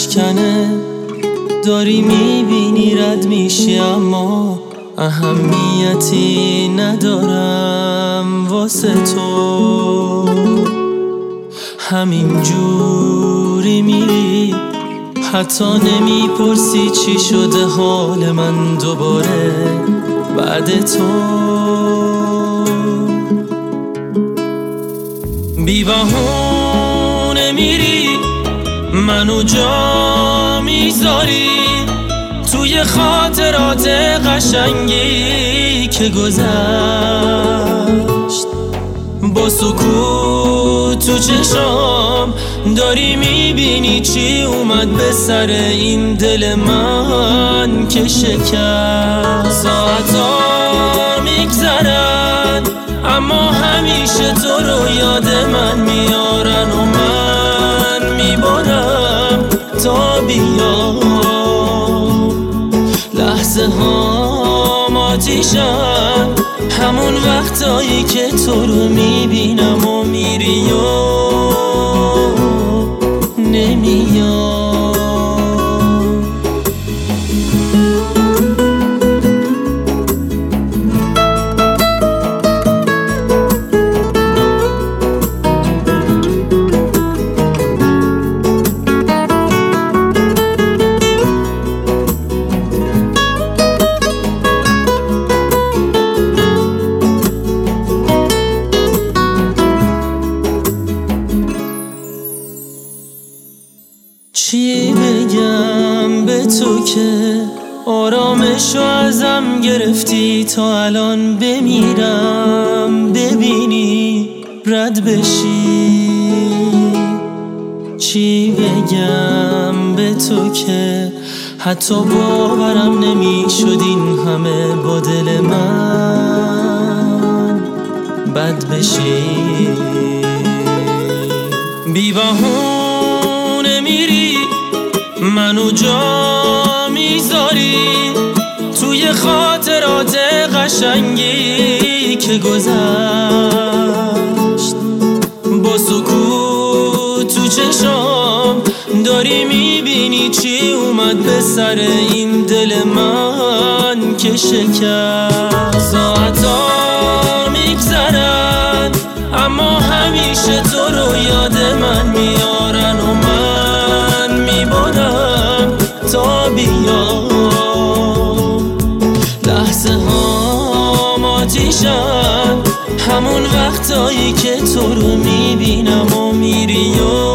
بشکنه. داری میبینی رد میشی اما اهمیتی ندارم واسه تو. همین جوری میری حتی نمیپرسی چی شده حال من دوباره بعد تو. بی بهونه میری منو جا میذاری توی خاطرات قشنگی که گذشت. با سکوت تو چشام داری میبینی چی اومد به سر این دل من که شکست. ساعتا میگذرن اما همیشه تو رو یاد من میارن و من میبارم تا بیام. لحظه ها آتیشن همون وقتایی که تو رو میبینم و میری و نمیام. چی بگم به تو که آرامشو ازم گرفتی تا الان بمیرم ببینی رد بشی. چی بگم به تو که حتی باورم نمیشد این همه با دل من بد بشی. بی بهونه میری منو جا میذاری توی خاطرات قشنگی که گذشت. با سکوت تو چشام داری میبینی چی اومد به سر این دل من که شکست. ساعتا میگذرن اما همیشه تو رو یاد من میارن و من میبارم تا بیام. لحظه ها آتیشن همون وقتایی که تو رو میبینم و میری و